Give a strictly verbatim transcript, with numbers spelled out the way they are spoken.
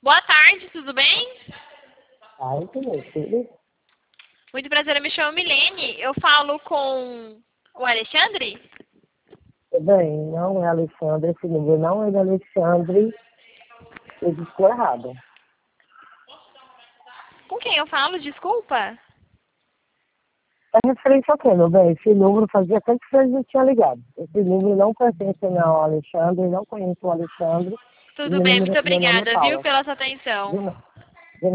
Boa tarde, tudo bem? Ai, que meu filho. Muito prazer, eu me chamo Milene. Eu falo com o Alexandre? Bem, não é Alexandre, esse número não é de Alexandre, eu disse errado. Com quem eu falo? Desculpa. É referente ao quê, meu bem? Esse número fazia tanto que a gente tinha ligado. Esse número não pertence ao Alexandre, não conheço o Alexandre, e Tudo meu, bem, muito número, meu nome é obrigada, viu, Paula. pela sua atenção. De nada.